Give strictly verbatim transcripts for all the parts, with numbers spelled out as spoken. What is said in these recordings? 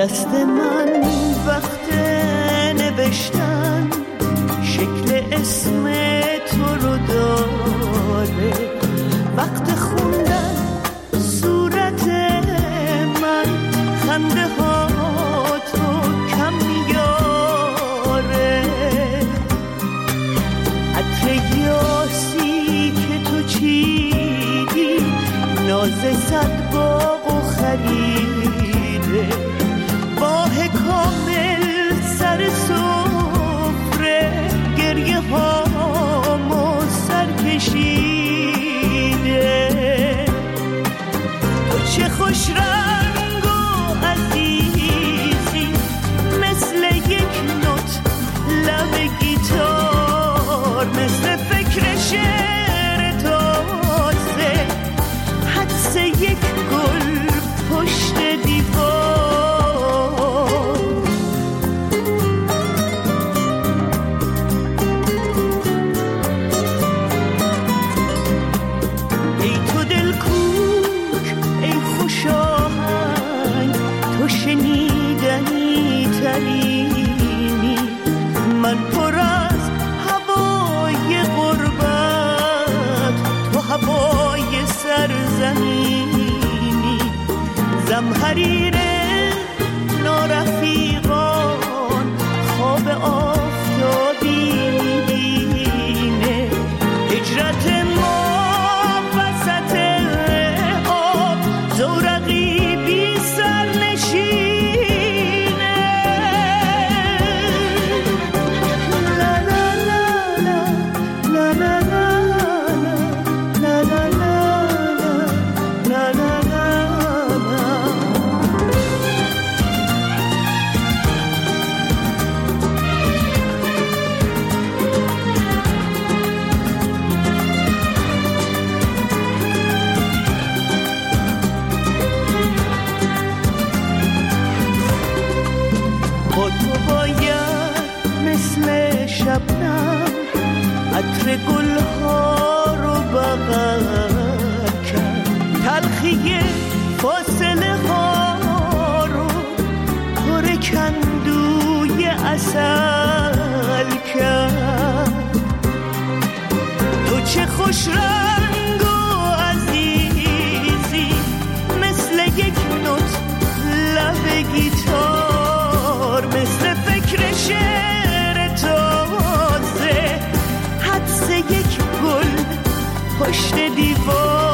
دست من وقت نوشتن شکل اسم تو رو داره، وقت خوندن صورت من خنده ها تو کم میاره، عطر یاسی که تو چیدی ناز صد باغ و خریده، ماه کامل سر سفره گریه هامو سر کشیده، تو چه خوش رنگ و عزیزی مثل یک نوت لب گیتار، مثل فکر شعر تازه حدس یک گل پشت دیوار. ای تو دل کوک ای خوش آهنگ، تو شنیدنی ترینی، من پر از هوای غربت تو هوای سرزمینی، زمهریر نارفیقان خواب آفتابی میبینه، هجرت ما وسط آب زورقی بی سر نشینه، لا لا لا لا لا لا لا لا لا لا لا. با تو باید مثل شبنم عطر گلها رو بغل کرد، تلخی فاصله ها رو پر کندوی عسل کرد، تو چه خوش رنگ و عزیزی مثل یک نوت لب گیتار، مثل فکر شعر تازه حدس یک گل پشت دیوار.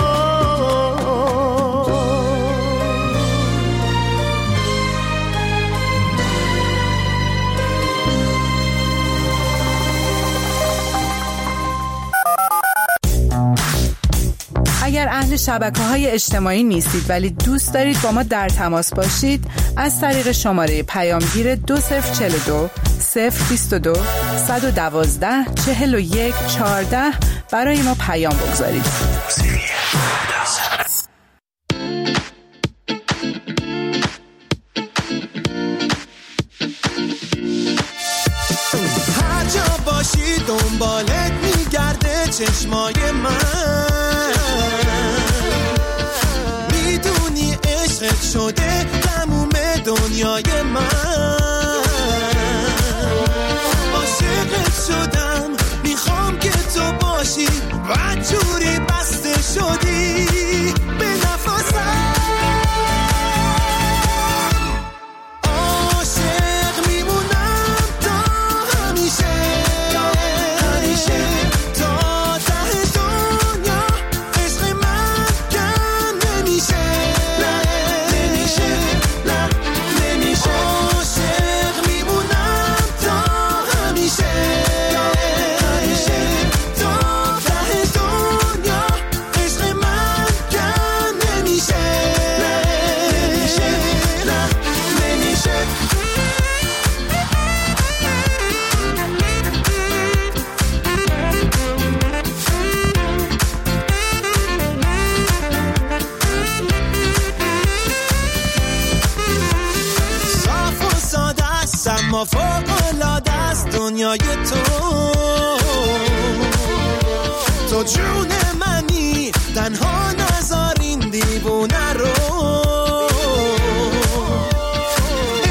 اگر اهل شبکه‌های اجتماعی نیستید ولی دوست دارید با ما در تماس باشید، از طریق شماره پیامگیر دو صفر چهل و دو صفر بیست و دو صد و دوازده چهل و یک چهارده برای ما پیام بگذارید. هر جا باشی دنبالت میگرده چشمای من، میدونی عشقت شده تموم دنیای من، عاشقت شدم میخوام که تو باشی بدجوری بسته شدی به نفسم، عاشق میمونم تا همیشه همیشه تا ته دنیا، عشق من کم نمیشه نه نمیشه نه نمیشه، عاشق میمونم تا همیشه همیشه تا ته دنیا، عشق من کم نمیشه نه نمیشه نه نمیشه. صاف و ساده است اما فوق‌العاده است دنیای تو، تو جون منی تنها نذار این دیوونه رو،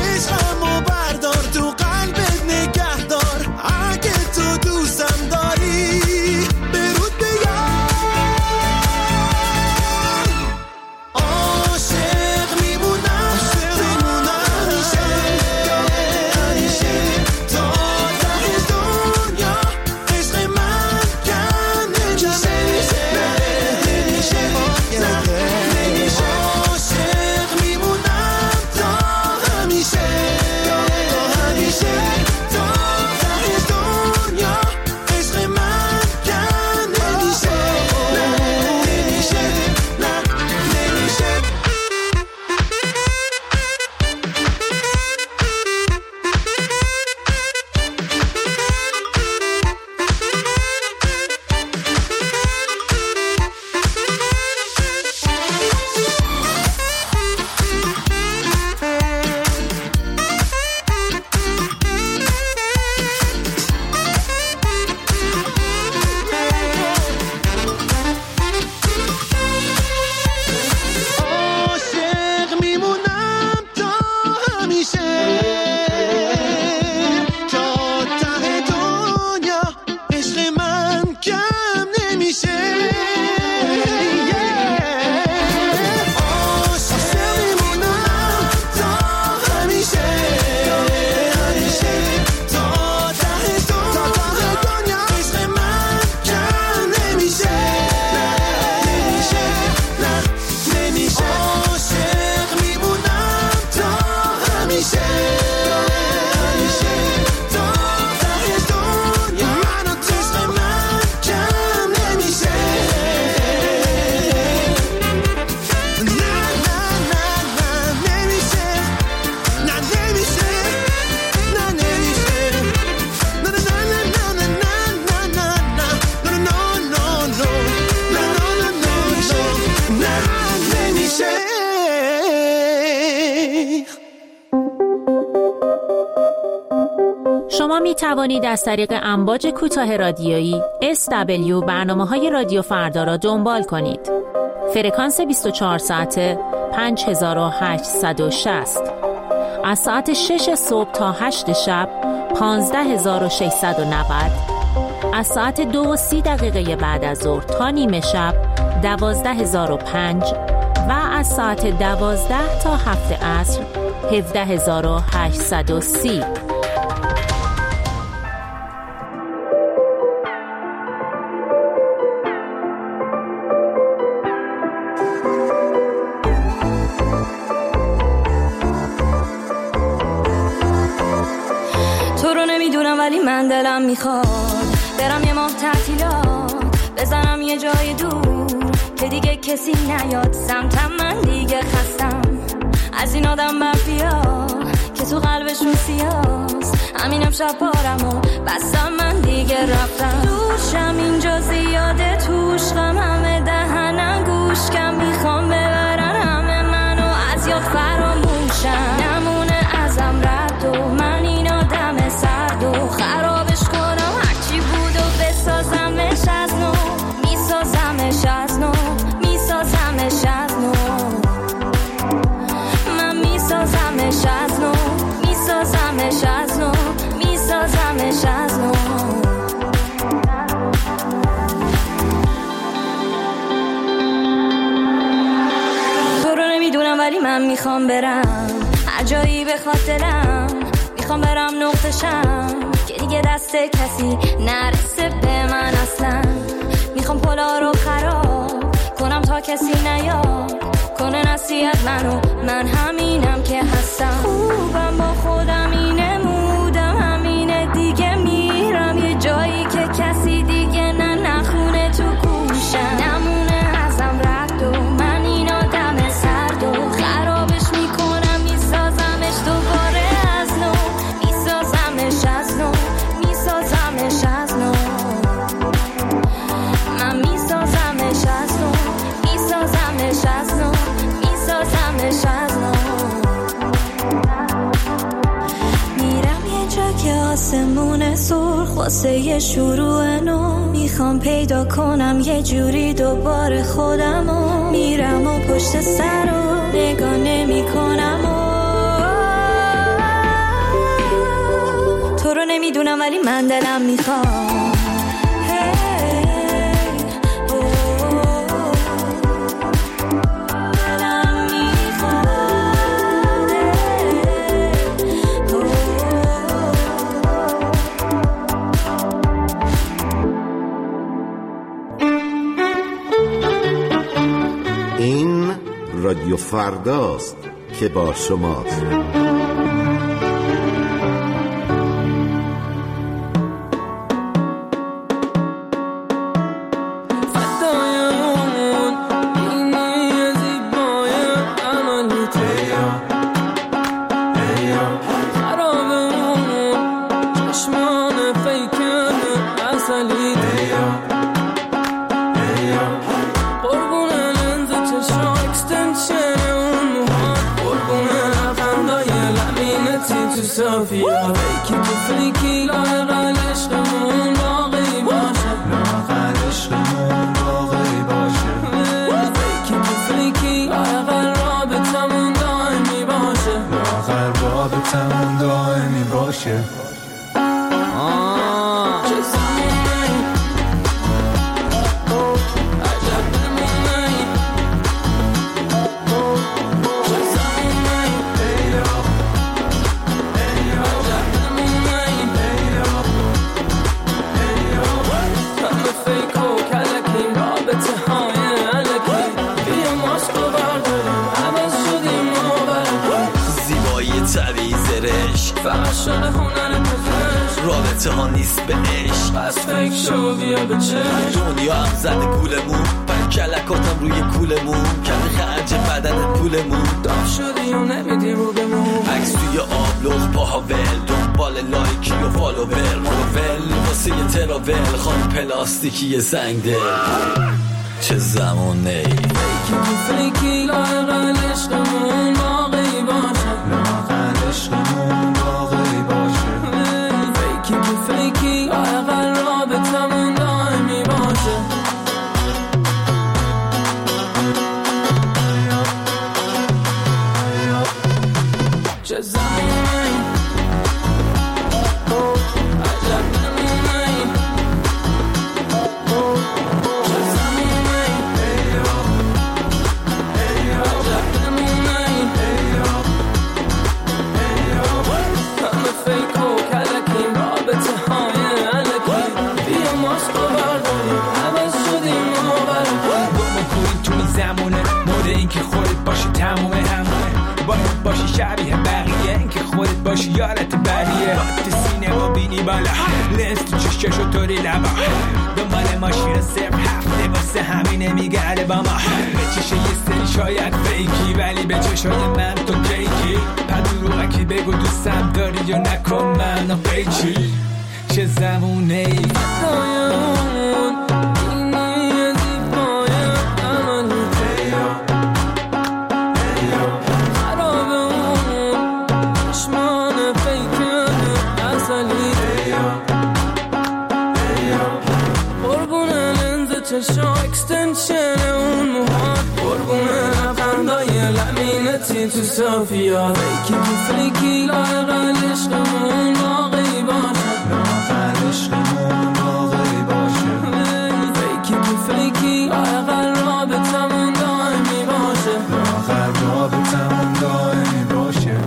می توانید از طریق امواج کوتاه رادیویی اس دبلیو برنامه‌های رادیو فردا را دنبال کنید. فرکانس بیست و چهار ساعته پنج هزار و هشتصد و شصت. از ساعت شش صبح تا هشت شب پانزده هزار و ششصد و نود. از ساعت دو و سی دقیقه بعد از ظهر تا نیمه شب دوازده هزار و پنج و از ساعت دوازده تا هفت عصر هفده هزار و هشتصد و سی. تو رو نمیدونم ولی من دلم میخواد برم یه ماه تعطیلات بزنم یه جای دور که دیگه کسی نیاد سمتم. من دیگه خستم از این آدم برفیا که تو قلبشون سیاست. همینم شب بارم و بستم من دیگه رفتم. دوشم اینجا زیاده توش غم همه دهنم گوش کم میخوام ببرن همه منو از یاد فراموشم. نمونه ازم رد و من این آدم سرد و خرابش کنم هرچی بود و بسازمش از نو. میسازمش از نو میسازمش از نو. من میسازمش از نو میسازمش از نو میسازمش از نو. تو رو نمیدونم ولی من میخوام برم هر جایی بخواد دلم. میخوام برم نقطشم که دیگه دست کسی نرسه به من اصلا. میخوام پلا رو خراب کنم تا کسی نیاد کنه نصیحت منو. من همینم که هستم. خوبم با خودم اینه مودم همینه دیگه. میرم یه جایی که کسی دیگه نه نخونه تو گوشم. نمونه ازم رد و من این آدم سرد و خرابش میکنم میسازمش دوباره از نو. میسازمش از نو میسازمش از نو. من میسازمش از نو میسازمش از نو میسازمش از نو. میرم یه جا که آسمون سرخ واسه یه شروع نو. میخوام پیدا کنم یه جوری دوباره خودمو. میرم و پشت سر و نگاه نمی کنم و تو رو نمیدونم ولی من دلم میخوام. رادیو فرداست که با شماست. صافیه فیکی تو فیکی لاغل عشقمون باقی باشه. لاغل عشقمون باقی باشه. فیکی تو فیکی لاغل رابطمون دائمی باشه. لاغل رابطمون دائمی باشه. رابطه ها نیست به عشق پس فکر شو بیا به چشم. دنیا هم زده گولمون پر کلکاتم روی کولمون کمی خرج بدن پولمون داف شدی و نمیدی رو بمون. عکس توی آبلغ پاها ول دنبال لایکی و فالوور مروول واسه یه تراول خان پلاستیکی زنگ دل چه زمانه ای. فیکی تو فیکی لاغل عشقمون باقی باشه. لاغل عشقمون باقی باشه. فیکی تموم همونه باید باشی شبیه بقیه این که خودت باشی یارت بریه تو سینما بینی بالا لنز تو چششو طوری لبا دنبال ماشین صرف هفته واسه همینه میگرده با ما به چشه یه سری شاید فیکی ولی به چشای من تو کیکی پدروغکی بگو دوستم داری یا نکن منو قیچی چه زمونه ای چشم اکستنشن اون موهات قربونه لبخندای لمینتی تو صافیات فیکی بی فیکی لاغل عشقمون باقی باشه لاغل عشقمون باقی باشه فیکی بی فیکی لاغل رابطمون دائمی باشه لاغل رابطمون دائمی باشه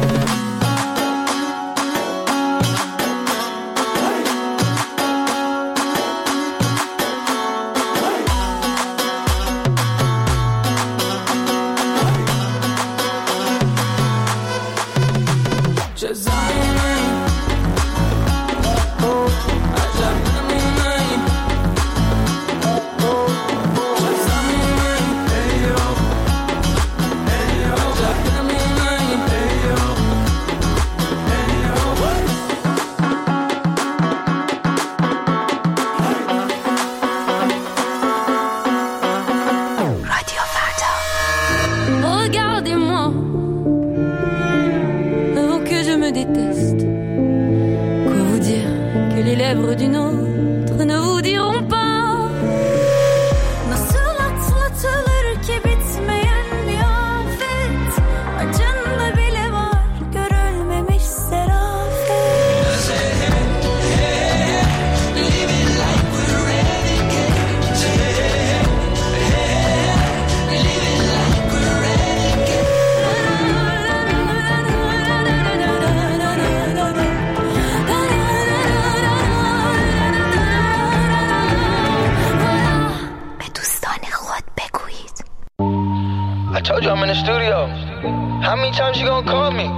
I'm in the studio. How many times you gonna call me?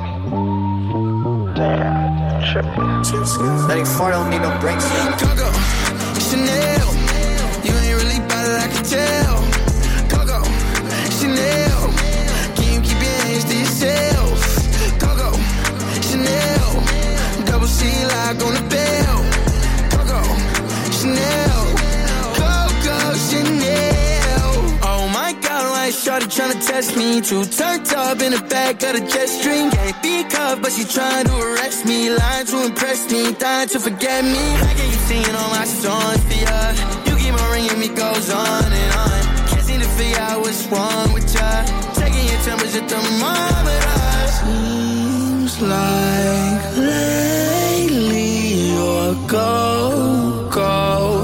Damn, tripping. ninety-four don't need no brakes. Coco, Chanel. You ain't really bad it, I can tell. Coco, Chanel. Can you keep your hands to yourself? Coco, Chanel. Double C lock on the bell. Coco, Chanel. Coco, Chanel. Oh my God, why is shorty tryna test me? Too turned up in the back of the jet stream. Can't be cuffed, but she trying to arrest me. Lying to impress me, dying to forget me. I get you singing all my songs for ya. You keep on ringing me, goes on and on. Can't seem to figure out what's wrong with ya. Taking your temperature thermometer. Seems like lately you're go, go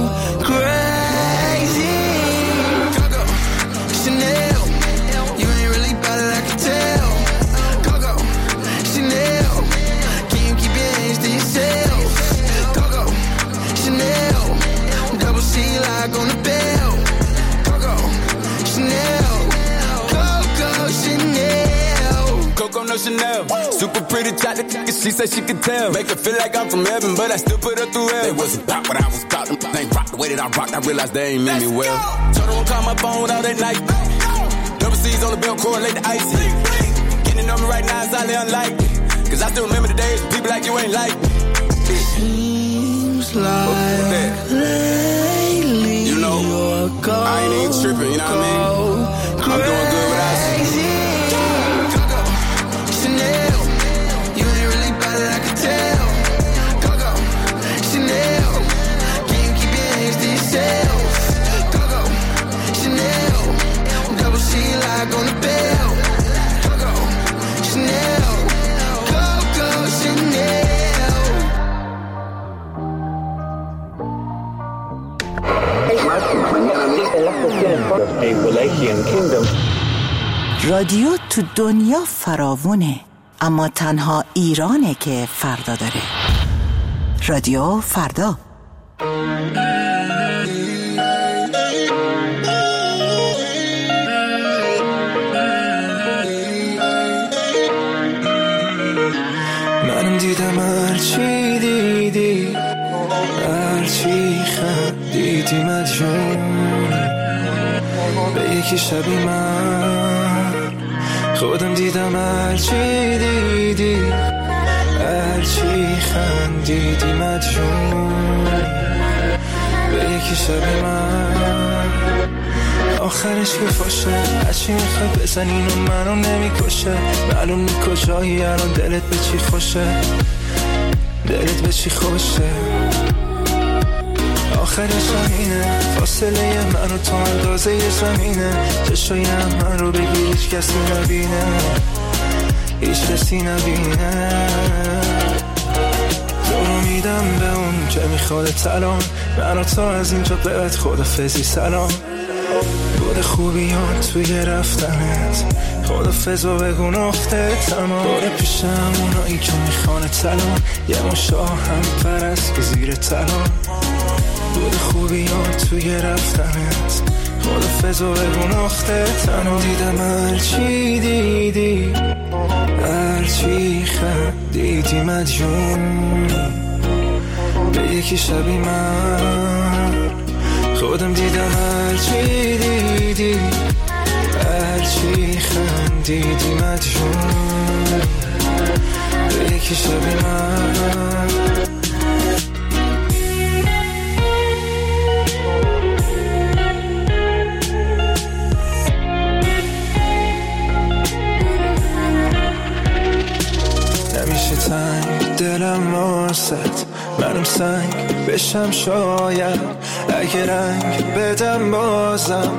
crazy. Coco, Chanel. You ain't really bad it, I can tell. Coco, Chanel. Can you keep your hands to yourself? Coco, Chanel. Double C lock on the bell. Coco, Chanel. Coco, Chanel. Coco, no Chanel. Super pretty chocolate, she said she could tell. Make her feel like I'm from heaven, but I still put her through hell. They wasn't pop what I was pop. They ain't rock the way that I rocked. I realized they ain't mean me well. Told her won't call my phone all that night. Double C's on the belt, correlate the icy. Getting on me right now is highly unlikely. Cause I still remember the days when people like you ain't like me. Seems like lately you know, I ain't even tripping, you know what I mean? I'm doing good without you. Coco, Chanel. You ain't really bad it, I can tell. Coco, Chanel. Can you keep your hands to yourself? Coco, Chanel. Double C lock on the bell. Coco, Chanel. Coco, Chanel. رادیو تو دنیا فراوونه، اما تنها ایرانه که فردا داره. رادیو فردا. یکی شبی من خودم دیدم هرچی دیدی هرچی خندیدی مدیون به یکی شبی من آخرش که فاشه هرچی میخواد بزن اینو منو نمیکشه معلوم نی کجایی الان دلت به چی خوشه دلت به چی خوشه آخرش همینه فاصله من و تو اندازه ی زمینه چشای هم من رو بگیر هیچ کسی نبینه هیچ کسی نبینه تو رو میدم به اون که میخواد سلام من و تو از اینجا بعد خدافظی سلام بود خوبیان توی رفتنت خدافظ و بگو نقطه تمام باره پیشم اونایی که میخوانه سلام یه مشاه هم پرست که زیر تلام بود خوبیان توی رفتنت خدافظ و بگو نقطه تمام دیدم هرچی دیدی هرچی خندیدی مدیون به یکی شبی من خودم دیدم هرچی دیدی هرچی خندیدی مدیون به یکی شبی من نمیشه تنگ دلم واسط منم سنگ بشم شاید اگه رنگ بدم بازم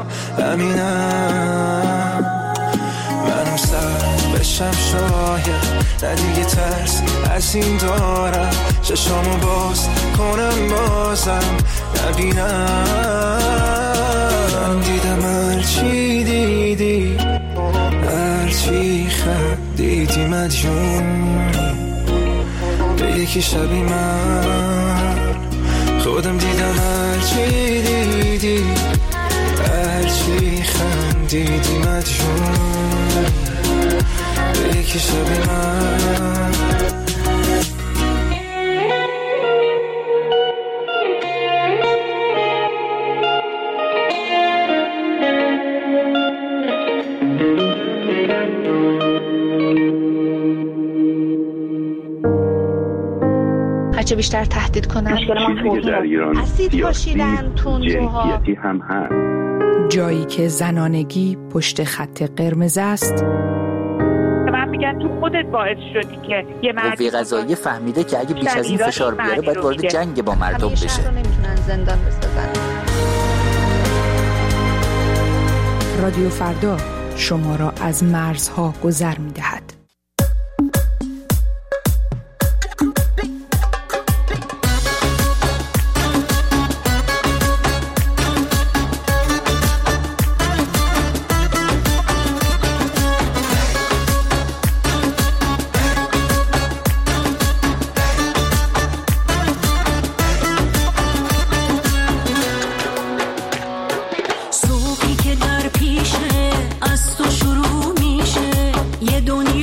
همینم منم سر بشم شاید نه دیگه ترس از این دارم چشامو باز کنم بازم نبینم من دیدم هرچی دیدی هرچی خندیدی مدیون به یکی شبی من خودم دیدم هرچی دیدی هرچی خندیدی مدیون به یکی شبی من هرچه بیشتر تهدید کنن چیزی که در ایران سیاسی جنسیتی هم هست جایی که زنانگی پشت خط قرمز است من میگن تو خودت باعث شدی که یه مرد قوه قضاییه فهمیده که اگه بیش از این فشار بیاره باید وارد جنگ با مردم بشه همیشه نمیتونن زندان بسازن. رادیو فردا شما را از مرزها گذر میدهد. صبحی که در پیشه از تو شروع میشه یه دنیا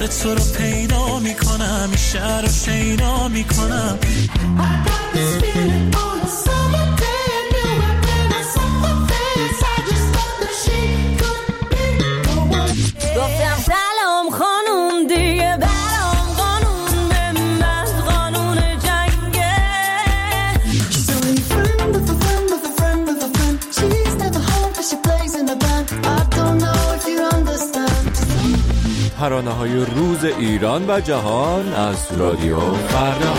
تو رو پیدا میکنم، این شهر رو شیدا میکنم. گفتم سلام خانوم دیگه برام قانون به من قانون جنگه. She's only a friend with a friend with a friend with a friend. She's never home but she plays in a band. I don't know if you understand. ترانه‌های روز ایران و جهان از رادیو فردا.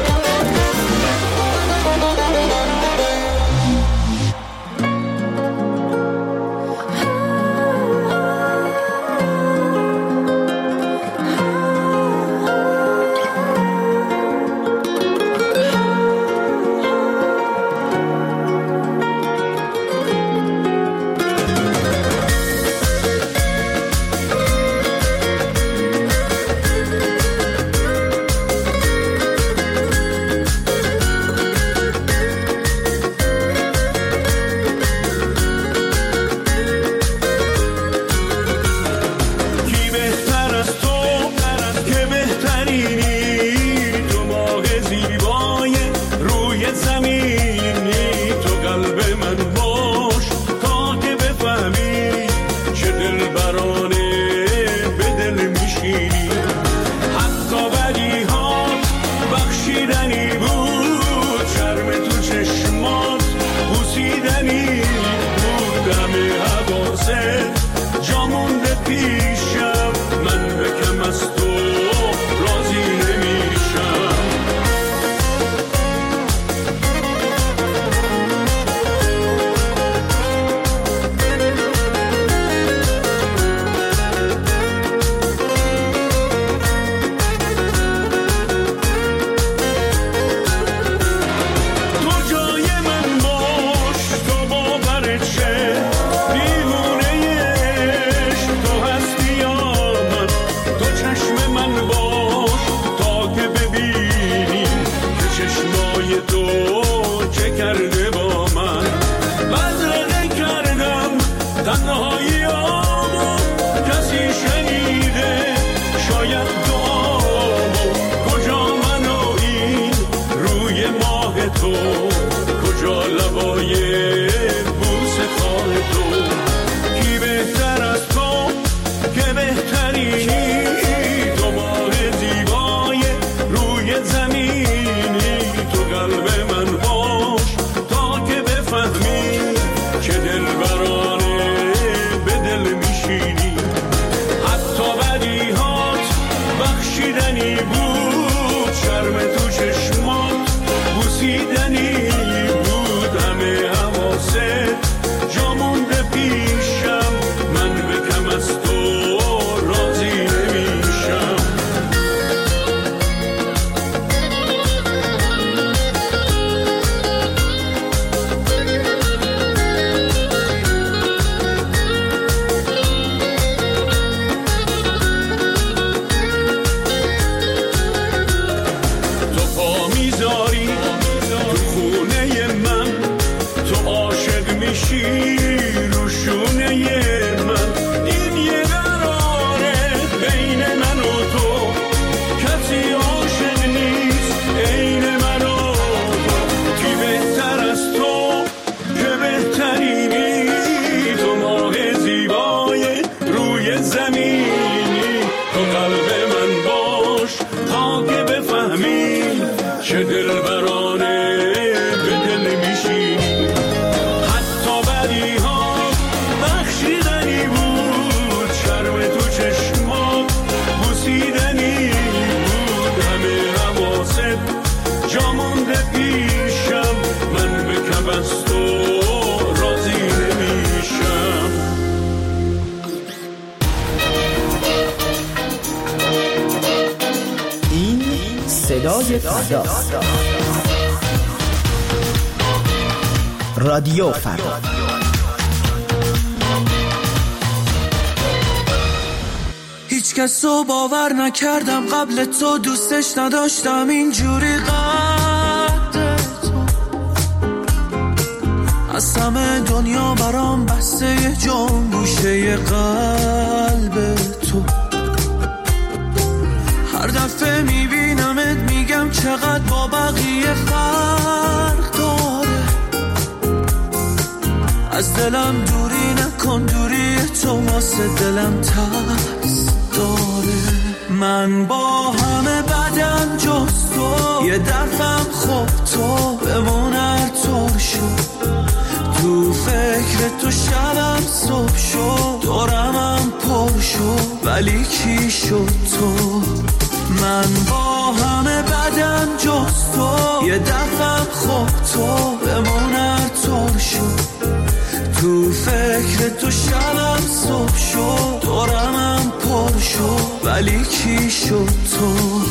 رادیو فردا. هیچ کس رو باور نکردم قبل تو، دوستش نداشتم اینجوری قد تو. از همه دنیا برام بسته جان گوشه قلب تو. هر دفعه میبینمت میگم چقدر با بقیه فرق داره. از دلم دوری نکن، دوری تو واسه دلم ترس داره. من با همه بدم جز تو، یه دفعم خوب تو بمون هر طور شد. تو فکر تو شبم صبح شد، دورمم پر شد ولی کی شد تو؟ من با همه بدم جز تو، یه دفعم خوب تو بمون هر طور شد. تو فکر تو شبم صبح شد، دورمم پر شد ولی کی شد تو؟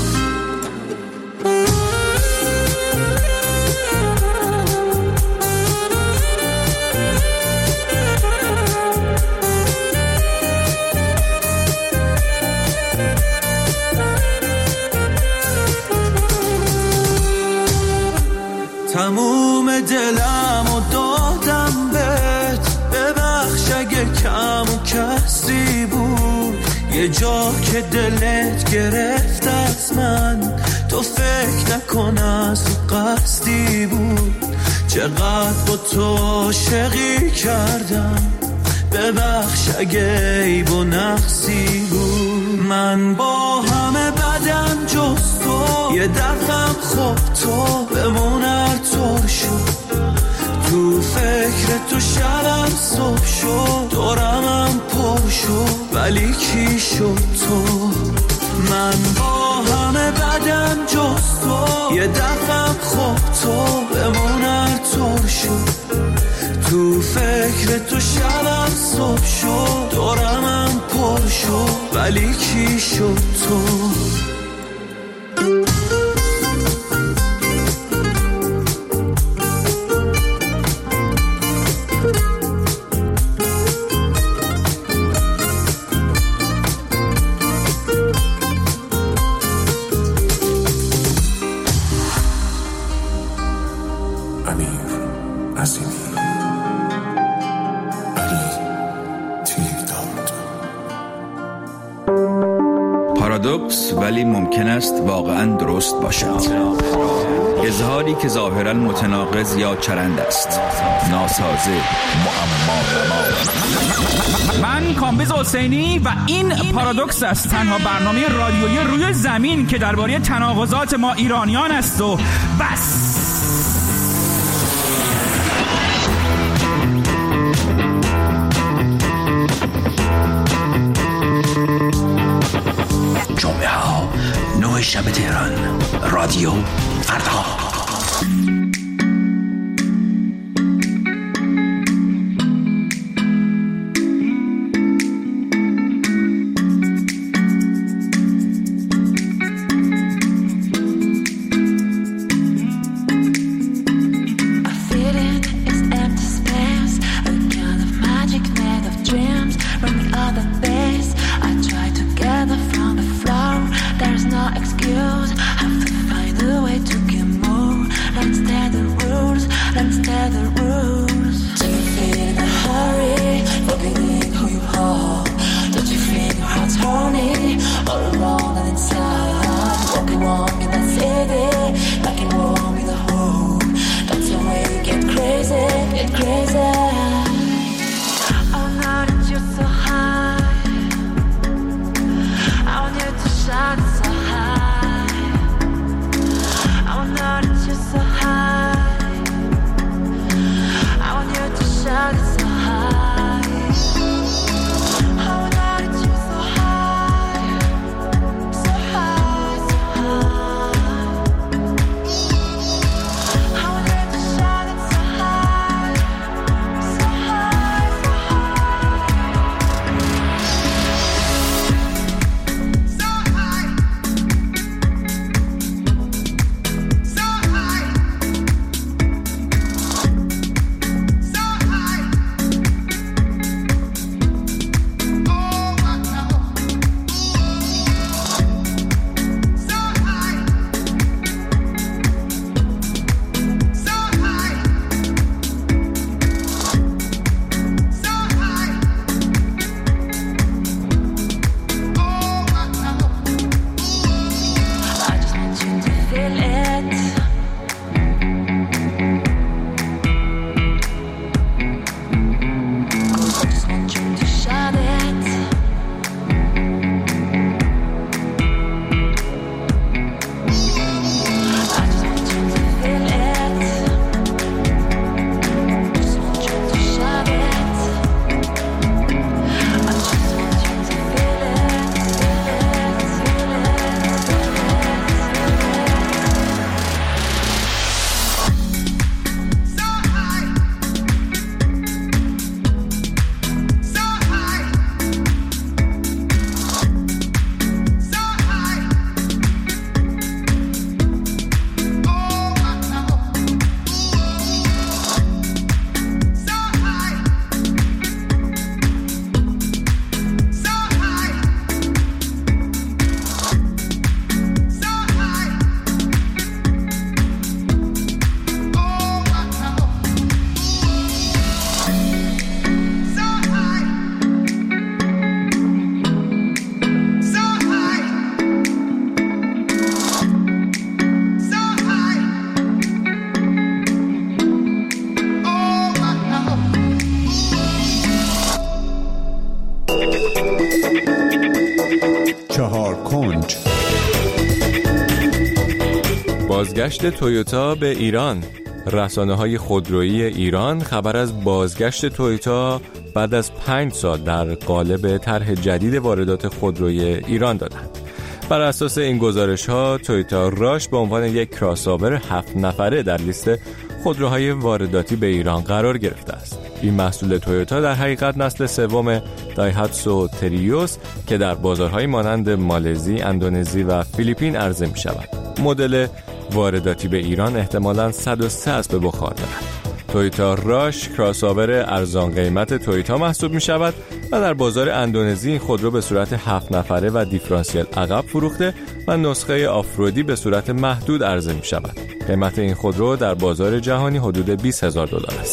تموم دلم و دادم بهت، ببخش اگه کم و کسی بود. یه جا که دلت گرفت از من، تو فکر نکن از قصدی بود. چقدر با تو عاشقی کردم، ببخش اگه عیب و نقصی بود. من با همه بدم جز تو، یه دفعم خوب تو بمون هر طور شد. تو فکر تو شبم صبح شد، دورمم پر شد ولی کی شد تو؟ من با همه بدم جز تو، یه دفعم خوب تو بمون هر طور شد. تو فکر تو شبم صبح شد، دورمم پر شد ولی کی شد تو؟ پارادوکس ولی ممکن است واقعا درست باشد. اظهاری که ظاهرا متناقض یا چرند است، ناسازه، معما. من کامبیز حسینی و این پارادوکس است، تنها برنامه رادیویی روی زمین که درباره تناقضات ما ایرانیان است و بس. جمعه ها نه شب تهران، رادیو فردا. high, so high. بازگشت تویوتا به ایران. رسانه‌های خودرویی ایران خبر از بازگشت تویوتا بعد از پنج سال در قالب طرح جدید واردات خودروی ایران دادند. بر اساس این گزارش‌ها تویوتا راش به عنوان یک کراس‌آور هفت نفره در لیست خودروهای وارداتی به ایران قرار گرفته است. این محصول تویوتا در حقیقت نسل سوم دایهاتسو تریوس که در بازارهای مانند مالزی، اندونزی و فیلیپین عرضه می‌شود. مدل وارداتی به ایران احتمالاً صد و سه اسب بخار دارد. تویوتا راش کراس‌آور ارزان قیمت تویوتا محسوب می شود و در بازار اندونزی این خودرو به صورت هفت نفره و دیفرانسیل عقب فروخته و نسخه آفرودی به صورت محدود عرضه می شود. قیمت این خودرو در بازار جهانی حدود بیست هزار دلار است.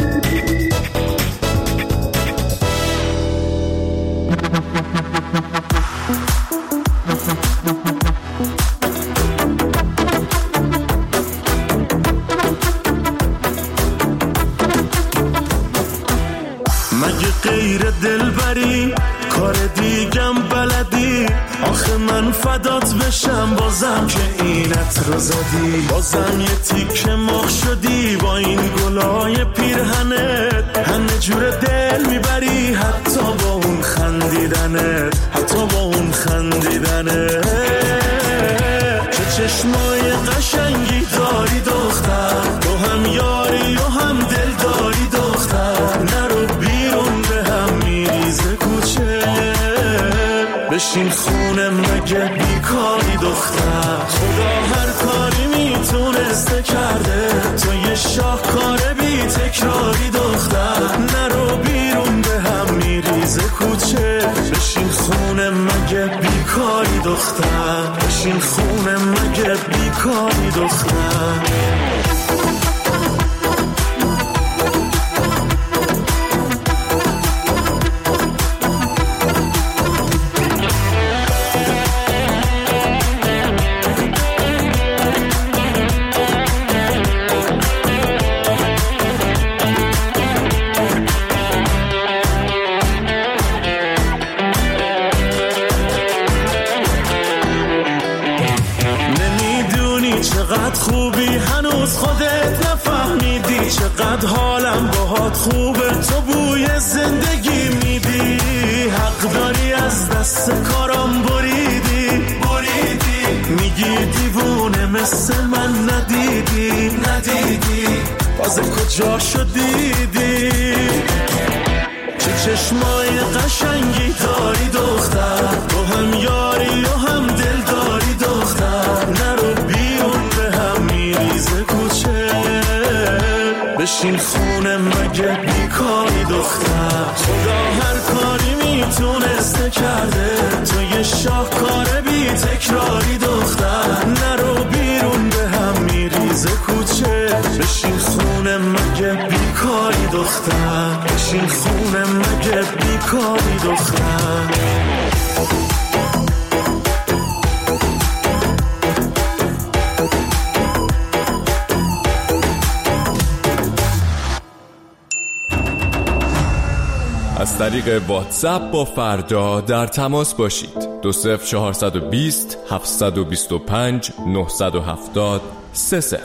غیر دلبری کار دیگم بلدی، آخه من فدات بشم بازم که اینت رو زدی، بازم یه تیکه مخ شدی با این گلای پیرهنت، همه جور دل میبری حتی با اون خندیدنت، حتی با اون خندیدنت. چه چشمای قشنگی داری دختر، تو هم یاری و هم دل داری دختر، نرو بیرون به هم میریزه کوچه، بشین خونه مگه بیکاری دختر، خدا هر کاری میتونسته کرده، تو یه شاهکار بی تکراری دختر، نرو بیرون به هم میریزه کوچه، بشین خونه مگه بیکاری دختر، بشین خونه مگه بیکاری دختر. چقدر خوبی هنوز خودت نفهمیدی، چقدر حالم باهات خوبه تو بوی زندگی میدی، حق داری از دست کارم بریدی بریدی، میگی دیوونه مثل من ندیدی ندیدی، باز کجا شدیدی، چه چشمای قشنگی داری دختر، تو هم یاری و هم دل داری دختر، نرو بیرون به هم میریزه کوچه، بشین خونه مگه بیکاری دختر، خدا هر کاری میتونسته کرده، تو یه شاهکار بی تکراری دختر، نرو بیرون به هم میریزه کوچه، بشین خونه مگه بیکاری دختر، بشین خونه مگه بیکاری دختر. از طریق واتساپ با فردا در تماس باشید. دو صفر چهارصد و بیست هفتصد و بیست و پنج نهصد و هفتاد سه صفر.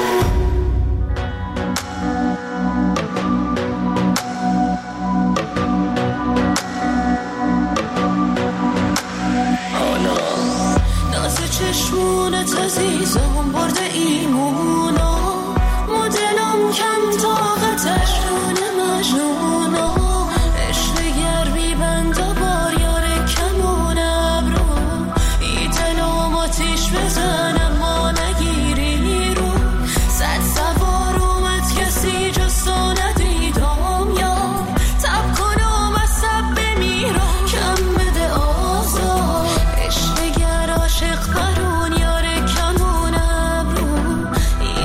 چشمونت عزیزم برده ایمونا، مدلم کم طاقتش رون مجنونا، عشق گرمی بند و بار یار کمون ابرو، ای دلم آتیش بزنم ما نگیری رو، صد سوار اومد کسی جستو ندیدم یا تب کنم از سب بمیرم، کم بده آزار عشق گر عاشق برون یار کمون ابرو، ای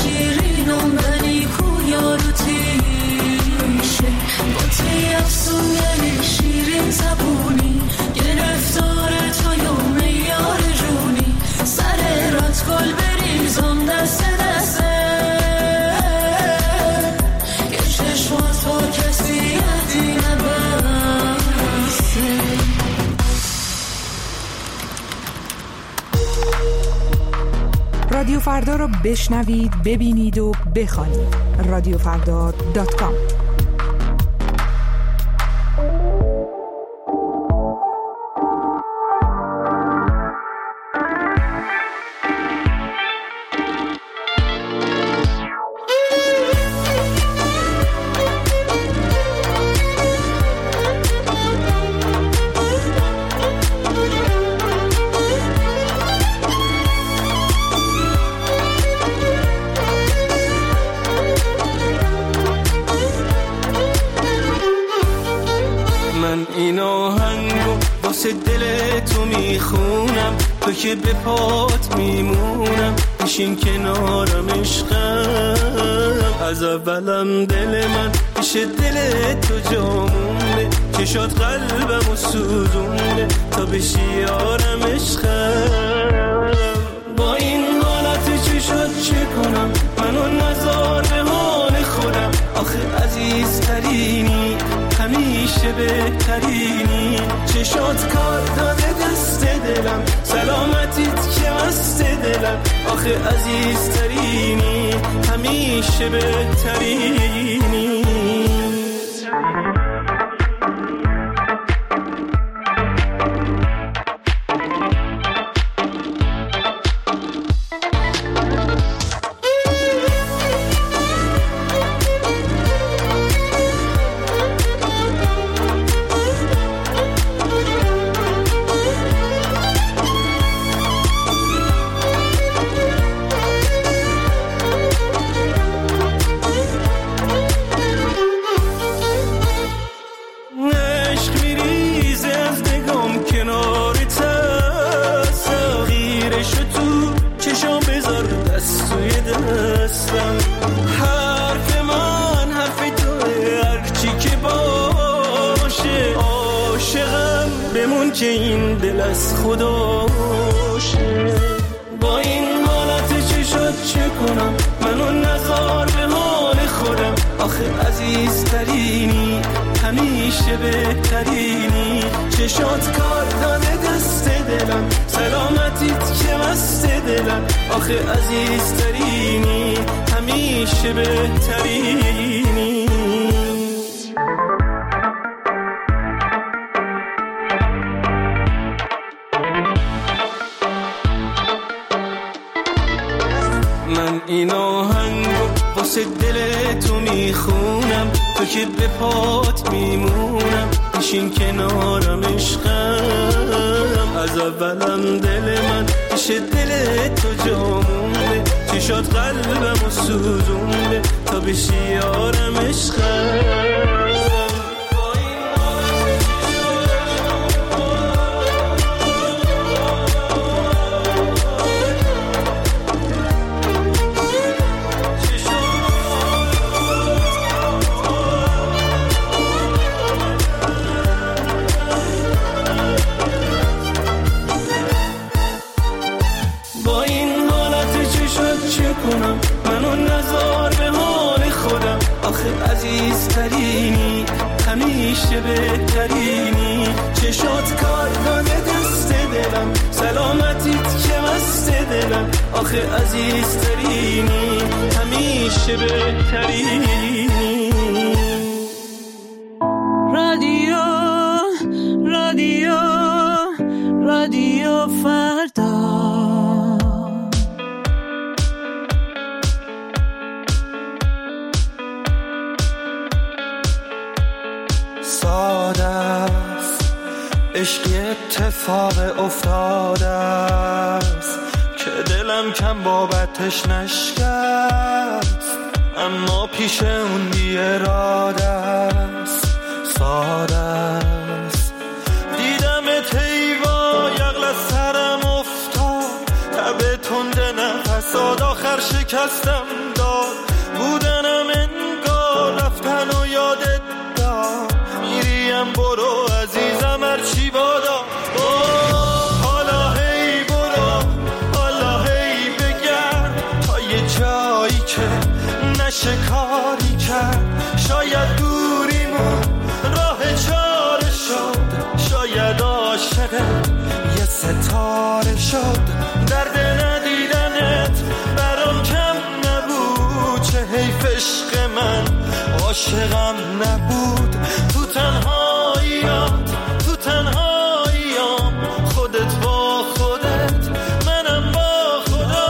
شیرینم ولی کو یارو تیشه با تی افسون یعنی شیرین زبونی گرفتار تو یا میار جونی سر رات گل بریزم دست دسته یه چشمات با کسی یدی نبسته. رادیو فردا رو بشنوید، ببینید و بخوانید. رادیو فردا دات کام. این آهنگو واسه دل تو میخونم، تو که به پات میمونم، بشین کنارم عشقم. از اولم دل من پیش دل تو جامونه، چشات قلبم و سوزونه تا بشی یارم عشقم. با این حالت چشات چه کنم، منو نزار به حال خودم. آخه عزیزترینی، همیشه بهترینی، چشات کار داده دست دلم، سلامتیت که مست دلم. آخه عزیزترینی، همیشه بهترینی. حرف من حرف توه، هرچی که باشه عاشقم بمون که این دل از خداشه. با این حالت چشات چه کنم، منو نزار به حال خودم. آخه عزیزترینی، همیشه بهترینی، چشات کار داده دست دلم، سلامتیت که مست دلم. آخه عزیزترینی، همیشه بهترینی. من این آهنگو واسه دل تو میخونم، تو که به پات میمونم، بشین کنارم عشقم. از اولم دل من پیش دل تو جامونه، چشات قلبم و سوزونه تا بشی یارم عشقم. منو نزار به حال خودم. آخه عزیزترینی، همیشه بهترینی، چشات کار داده دست دلم، سلامتیت که مست دلم. آخه عزیزترینی، همیشه بهترینی. رادیو رادیو رادیو فردا. عشقی اتفاق افتاده است که دلم کم بابتش نشکست، اما پیش اون بی اراده است. ساده است دیدمت حیوا، یغل از سرم افتاد، تب تند نفسات آخر شکستم داد. که نشه کاری کرد، شاید دوریمون راه چاره شد، شاید عاشق یه ستاره شد. درد ندیدنت برام کم نبود، چه حیف عشق من عاشقم نبود. تو تنهاییات تو تنهاییام، خودت با خودت منم با خدا.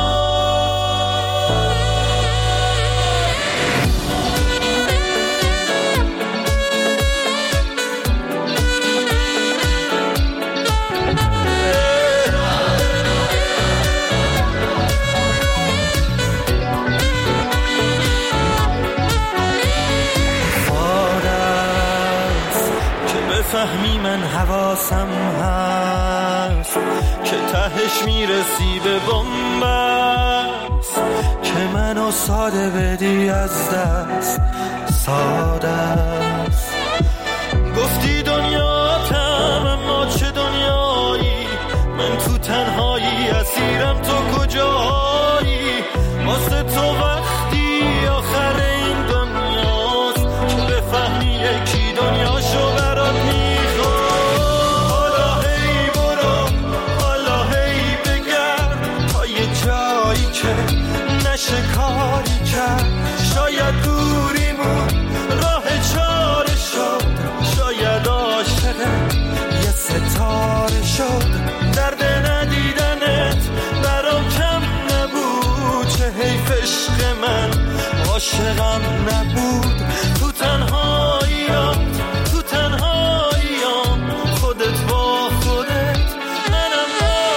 فهمی من حواسم هست که تهش میرسی به بنبست، که منو ساده بدی از دست ساده است. گفتی دنیاتم اما چه دنیایی، من تو تنهایی اسیرم تو کجایی. واسه تو وقتی آخر این دنیاست که بفهمی یکی دنیاشو برات میخواد. حالا هی برو حالا هی بگرد تا یه جایی که نشه کاری کرد، شاید دوریمون راه چاره شد، شاید عاشق یه ستاره شد. درد ندیدنت برام کم نبود، چه حیف عشق من عاشقم نبود. تو تنهاییات تو تنهاییام، خودت با خودت منم با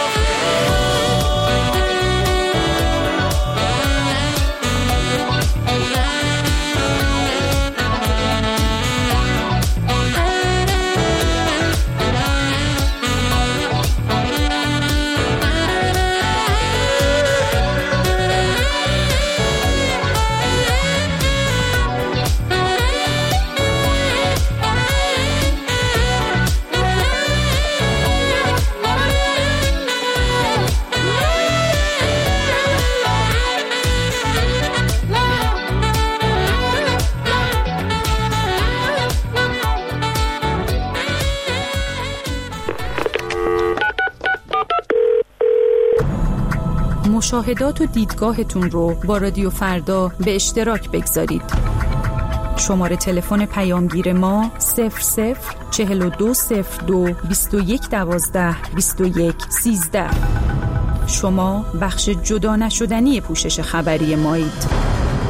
مشاهدات و دیدگاهتون رو با رادیو فردا به اشتراک بگذارید. شماره تلفن پیامگیر ما صفر صفر چهل و دو صفر دو بیست و یک دوازده بیست و یک سیزده. شما بخش جدا نشدنی پوشش خبری مایید.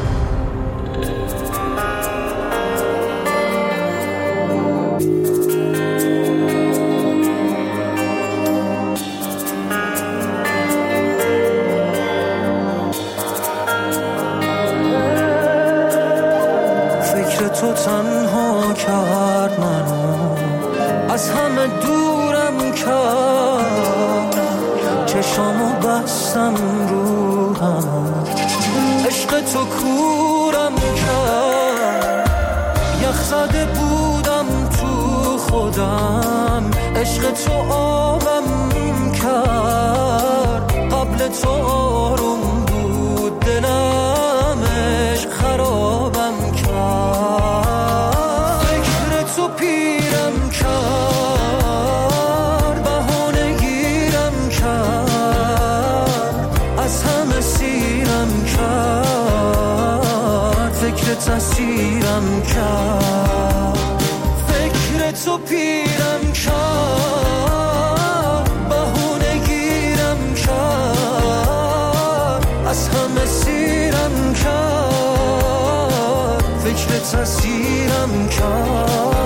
تو تنها کرد منو، از همه دورم کرد، چشامو بستم رو هم، عشق تو کورم کرد. یخ زده بودم تو خودم، عشق تو آبم کرد. قبل تو آروم بود دلم، عشق خرابم کرد. تو پیرم کرد، بهانه گیرم کرد، از همه سیرم کرد. فکر تسیرم کرد، فکر تو پیرم کرد، بهانه گیرم کرد، از همه سیرم کرد. فکر تسیرم کرد.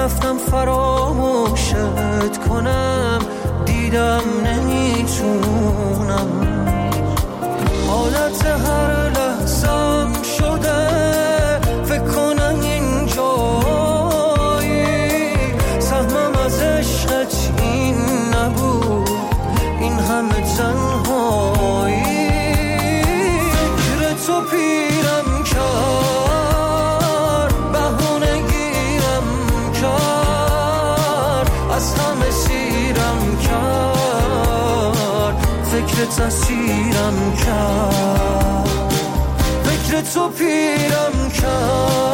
رفتم فراموشت کنم، دیدم نمیتونم، حالت هر لحظم شده فکر کنم اینجایی، سهمم از عشقت این نبود، این همه تنهایی، فکر تو پیرم کرد، بهونه گیرم کرد، از همه سیرم کرد، فکر تسیرم کرد، فکر تو پیرم کرد.